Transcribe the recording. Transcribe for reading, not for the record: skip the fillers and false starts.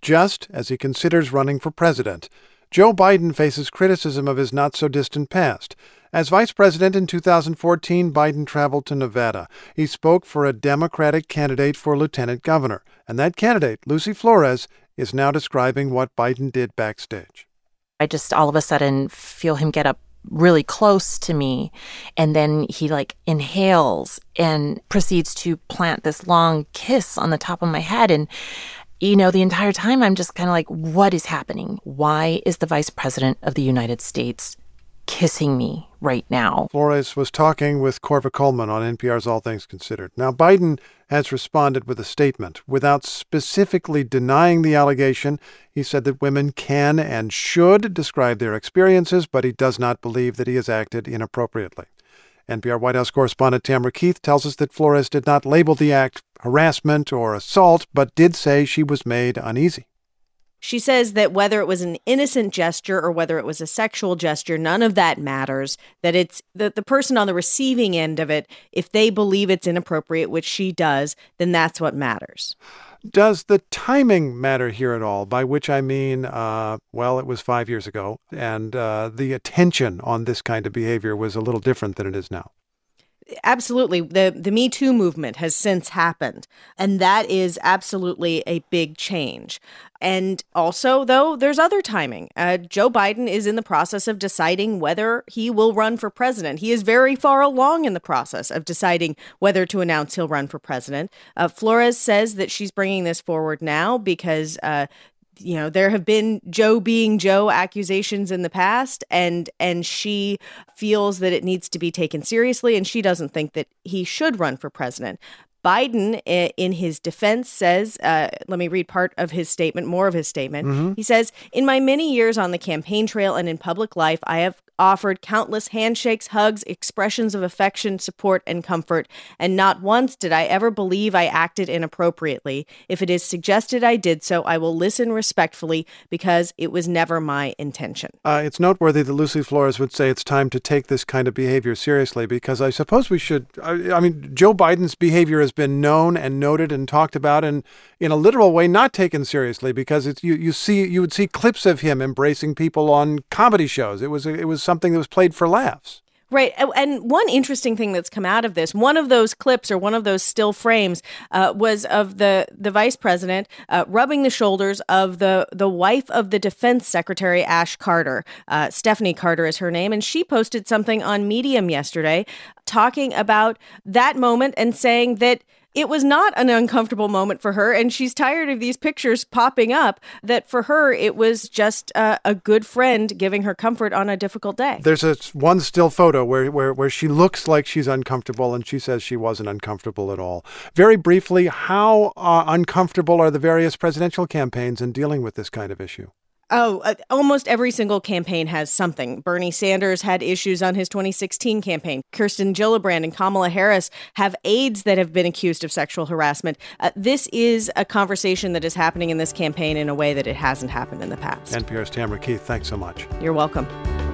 just as he considers running for president. Joe Biden faces criticism of his not-so-distant past. As vice president in 2014, Biden traveled to Nevada. He spoke for a Democratic candidate for lieutenant governor. And that candidate, Lucy Flores, is now describing what Biden did backstage. I just all of a sudden feel him get up really close to me, and then he inhales and proceeds to plant this long kiss on the top of my head. And the entire time I'm just kind of like, what is happening? Why is the vice president of the United States kissing me right now? Flores was talking with Corva Coleman on NPR's All Things Considered. Now, Biden has responded with a statement. Without specifically denying the allegation, he said that women can and should describe their experiences, but he does not believe that he has acted inappropriately. NPR White House correspondent Tamara Keith tells us that Flores did not label the act harassment or assault, but did say she was made uneasy. She says that whether it was an innocent gesture or whether it was a sexual gesture, none of that matters, that it's the person on the receiving end of it, if they believe it's inappropriate, which she does, then that's what matters. Does the timing matter here at all? By which I mean, it was 5 years ago, and the attention on this kind of behavior was a little different than it is now. Absolutely. The Me Too movement has since happened, and that is absolutely a big change. And also, though, there's other timing. Joe Biden is in the process of deciding whether he will run for president. He is very far along in the process of deciding whether to announce he'll run for president. Flores says that she's bringing this forward now because there have been Joe being Joe accusations in the past, and she feels that it needs to be taken seriously, and she doesn't think that he should run for president. Biden, in his defense, says, let me read more of his statement. Mm-hmm. He says, "In my many years on the campaign trail and in public life, I have offered countless handshakes, hugs, expressions of affection, support, and comfort, and not once did I ever believe I acted inappropriately. If it is suggested I did so, I will listen respectfully because it was never my intention." It's noteworthy that Lucy Flores would say it's time to take this kind of behavior seriously, because I suppose we should. Joe Biden's behavior has been known and noted and talked about, and in a literal way not taken seriously, because you would see clips of him embracing people on comedy shows. It was something that was played for laughs. Right. And one interesting thing that's come out of this, one of those clips or one of those still frames was of the vice president rubbing the shoulders of the wife of the defense secretary, Ash Carter. Stephanie Carter is her name. And she posted something on Medium yesterday talking about that moment and saying that it was not an uncomfortable moment for her, and she's tired of these pictures popping up, that for her it was just a good friend giving her comfort on a difficult day. There's one still photo where she looks like she's uncomfortable, and she says she wasn't uncomfortable at all. Very briefly, how uncomfortable are the various presidential campaigns in dealing with this kind of issue? Almost every single campaign has something. Bernie Sanders had issues on his 2016 campaign. Kirsten Gillibrand and Kamala Harris have aides that have been accused of sexual harassment. This is a conversation that is happening in this campaign in a way that it hasn't happened in the past. NPR's Tamara Keith, thanks so much. You're welcome.